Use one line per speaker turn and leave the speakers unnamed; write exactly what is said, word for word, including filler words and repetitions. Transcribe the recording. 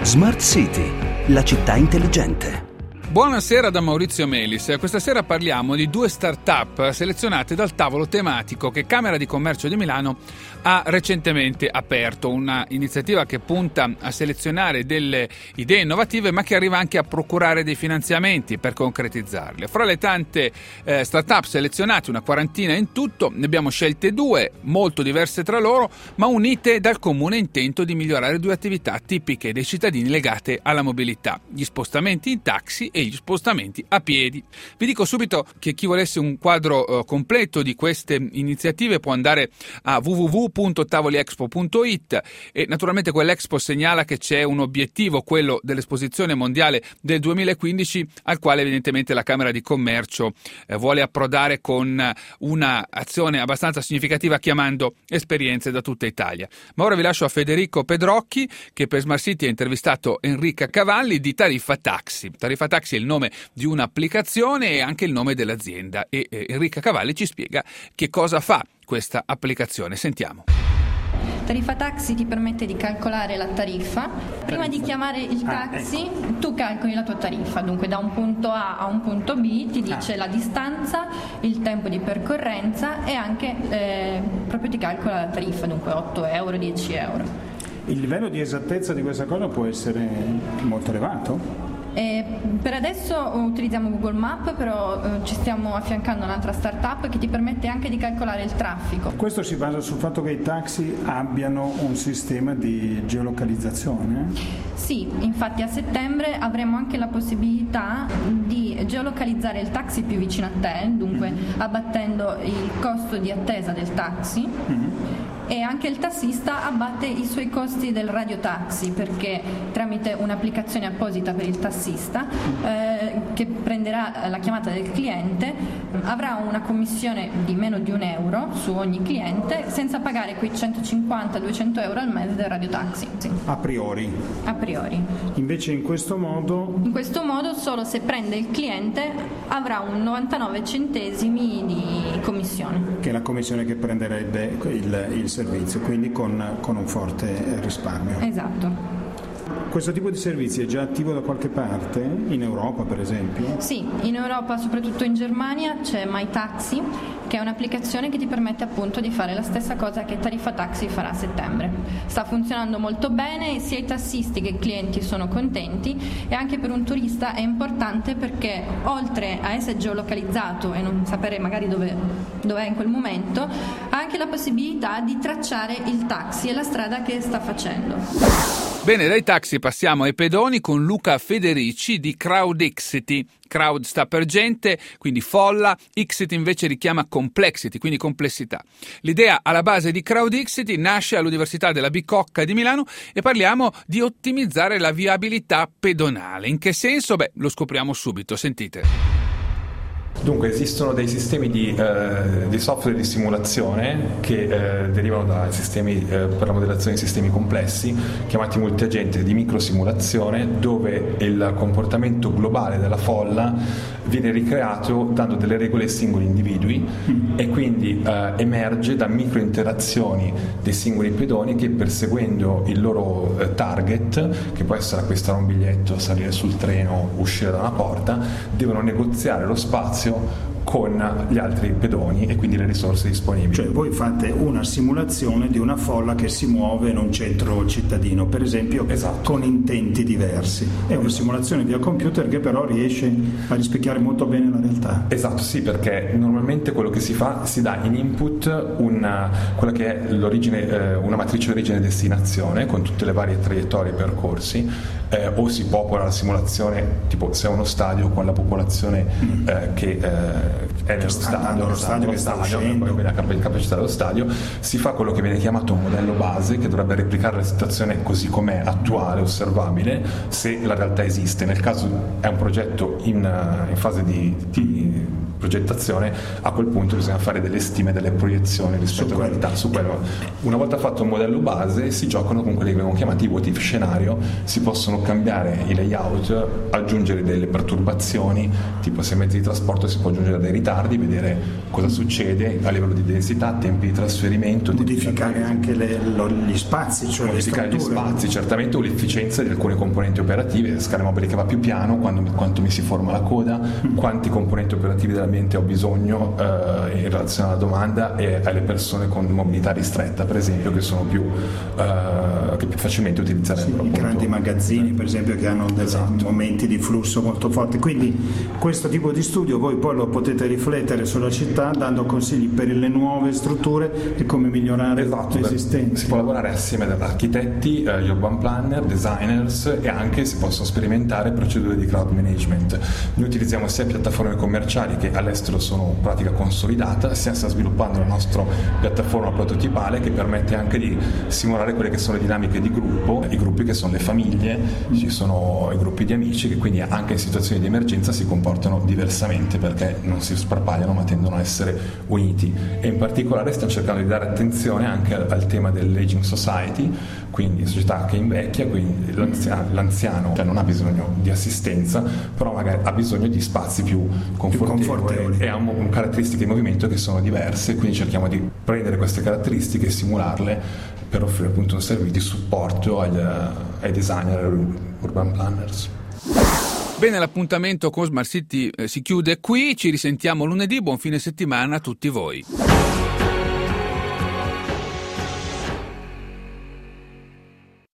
Smart City, la città intelligente.
Buonasera da Maurizio Melis. Questa sera parliamo di due start-up selezionate dal tavolo tematico che Camera di Commercio di Milano ha recentemente aperto, una iniziativa che punta a selezionare delle idee innovative ma che arriva anche a procurare dei finanziamenti per concretizzarle. Fra le tante eh, start-up selezionate, una quarantina in tutto, ne abbiamo scelte due molto diverse tra loro ma unite dal comune intento di migliorare due attività tipiche dei cittadini legate alla mobilità: gli spostamenti in taxi e gli spostamenti a piedi. Vi dico subito che chi volesse un quadro eh, completo di queste iniziative può andare a w w w punto tavoliexpo punto it e naturalmente quell'Expo segnala che c'è un obiettivo, quello dell'esposizione mondiale del duemilaquindici, al quale evidentemente la Camera di Commercio eh, vuole approdare con una azione abbastanza significativa, chiamando esperienze da tutta Italia. Ma ora vi lascio a Federico Pedrocchi, che per Smart City ha intervistato Enrica Cavalli di Tariffa Taxi. Tariffa Taxi è il nome di un'applicazione e anche il nome dell'azienda, e eh, Enrica Cavalli ci spiega che cosa fa questa applicazione. Sentiamo.
Tariffa Taxi ti permette di calcolare la tariffa. Prima di chiamare il taxi, tu calcoli la tua tariffa, dunque da un punto A a un punto B ti dice la distanza, il tempo di percorrenza e anche eh, proprio ti calcola la tariffa, dunque otto euro, dieci euro.
Il livello di esattezza di questa cosa può essere molto elevato?
Eh, per adesso utilizziamo Google Maps, però eh, ci stiamo affiancando un'altra startup che ti permette anche di calcolare il traffico.
Questo si basa sul fatto che i taxi abbiano un sistema di geolocalizzazione?
Sì, infatti a settembre avremo anche la possibilità di geolocalizzare il taxi più vicino a te, dunque mm-hmm. abbattendo il costo di attesa del taxi. Mm-hmm. E anche il tassista abbatte i suoi costi del radiotaxi, perché tramite un'applicazione apposita per il tassista eh, che prenderà la chiamata del cliente avrà una commissione di meno di un euro su ogni cliente, senza pagare quei centocinquanta duecento euro al mese del radiotaxi. Sì.
A priori?
A priori.
Invece in questo modo?
In questo modo solo se prende il cliente avrà un novantanove centesimi di commissione.
Che è la commissione che prenderebbe il, il servizio, quindi con, con un forte risparmio.
Esatto.
Questo tipo di servizio è già attivo da qualche parte? In Europa, per esempio?
Sì, in Europa, soprattutto in Germania, c'è MyTaxi, che è un'applicazione che ti permette appunto di fare la stessa cosa che Tariffa Taxi farà a settembre. Sta funzionando molto bene, sia i tassisti che i clienti sono contenti, e anche per un turista è importante perché oltre a essere geolocalizzato e non sapere magari dove, dove è in quel momento, ha anche la possibilità di tracciare il taxi e la strada che sta facendo.
Bene, dai taxi passiamo ai pedoni con Luca Federici di Crowdixity. Crowd sta per gente, quindi folla, Ixity invece richiama complexity, quindi complessità. L'idea alla base di Crowdixity nasce all'Università della Bicocca di Milano e parliamo di ottimizzare la viabilità pedonale. In che senso? Beh, lo scopriamo subito, sentite.
Dunque esistono dei sistemi di, eh, di software di simulazione che eh, derivano da sistemi eh, per la modellazione di sistemi complessi chiamati multiagente, di microsimulazione, dove il comportamento globale della folla viene ricreato dando delle regole ai singoli individui e quindi eh, emerge da microinterazioni dei singoli pedoni che, perseguendo il loro eh, target, che può essere acquistare un biglietto, salire sul treno, uscire da una porta, devono negoziare lo spazio con gli altri pedoni e quindi le risorse disponibili.
Cioè voi fate una simulazione di una folla che si muove in un centro cittadino, per esempio, esatto, con intenti diversi. È una simulazione via computer che però riesce a rispecchiare molto bene la realtà.
Esatto, sì, perché normalmente quello che si fa, si dà in input una, quella che è l'origine, eh, una matrice origine e destinazione con tutte le varie traiettorie e percorsi, eh, o si popola la simulazione, tipo se è uno stadio, con la popolazione mm. eh, che eh, è nello stadio,
lo stadio che sta uscendo,
quindi la capacità dello stadio, si fa quello che viene chiamato un modello base, che dovrebbe replicare la situazione così com'è, attuale, osservabile, se la realtà esiste. Nel caso è un progetto in, in fase di, di progettazione, a quel punto bisogna fare delle stime, delle proiezioni rispetto alla realtà. Su quello, una volta fatto un modello base, si giocano con quelli che vengono chiamati what if scenario, si possono cambiare i layout, aggiungere delle perturbazioni, tipo se mezzi di trasporto si può aggiungere dei ritardi, tardi, vedere cosa succede a livello di densità, tempi di trasferimento,
modificare anche le, lo, gli spazi, cioè
modificare
le
gli spazi, certamente, o l'efficienza di alcune componenti operative, scala mobile che va più piano, quando, quanto mi si forma la coda, mm. quanti componenti operativi dell'ambiente ho bisogno eh, in relazione alla domanda e alle persone con mobilità ristretta, per esempio, che sono più eh, che più facilmente utilizzare.
I grandi magazzini, per esempio, che hanno dei esatto. momenti di flusso molto forti. Quindi questo tipo di studio voi poi lo potete riflettere sulla città dando consigli per le nuove strutture e come migliorare
esatto,
le esistenti.
Si può lavorare assieme ad architetti, eh, urban planner, designers, e anche si possono sperimentare procedure di crowd management. Noi utilizziamo sia piattaforme commerciali che all'estero sono pratica consolidata, sia sta sviluppando la nostra piattaforma prototipale che permette anche di simulare quelle che sono le dinamiche di gruppo, i gruppi che sono le famiglie, ci sono i gruppi di amici che quindi anche in situazioni di emergenza si comportano diversamente perché non si sparpagliano ma tendono a essere uniti, e in particolare stiamo cercando di dare attenzione anche al, al tema dell'aging society, quindi società che invecchia, quindi l'anziano, l'anziano cioè non ha bisogno di assistenza, però magari ha bisogno di spazi più confortevoli, più confortevoli. E ha un, un caratteristiche di movimento che sono diverse, quindi cerchiamo di prendere queste caratteristiche e simularle per offrire appunto un servizio di supporto agli, ai designer e urban planners.
Bene, l'appuntamento con Smart City eh, si chiude qui, ci risentiamo lunedì, buon fine settimana a tutti voi.